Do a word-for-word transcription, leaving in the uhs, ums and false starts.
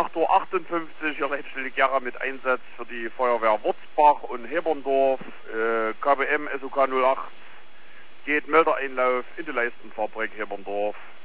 acht Uhr achtundfünfzig, ihr letztlich Jahre mit Einsatz für die Feuerwehr Wurzbach und Heberndorf, äh, K B M S O K null acht, geht Meldereinlauf in die Leistenfabrik Heberndorf.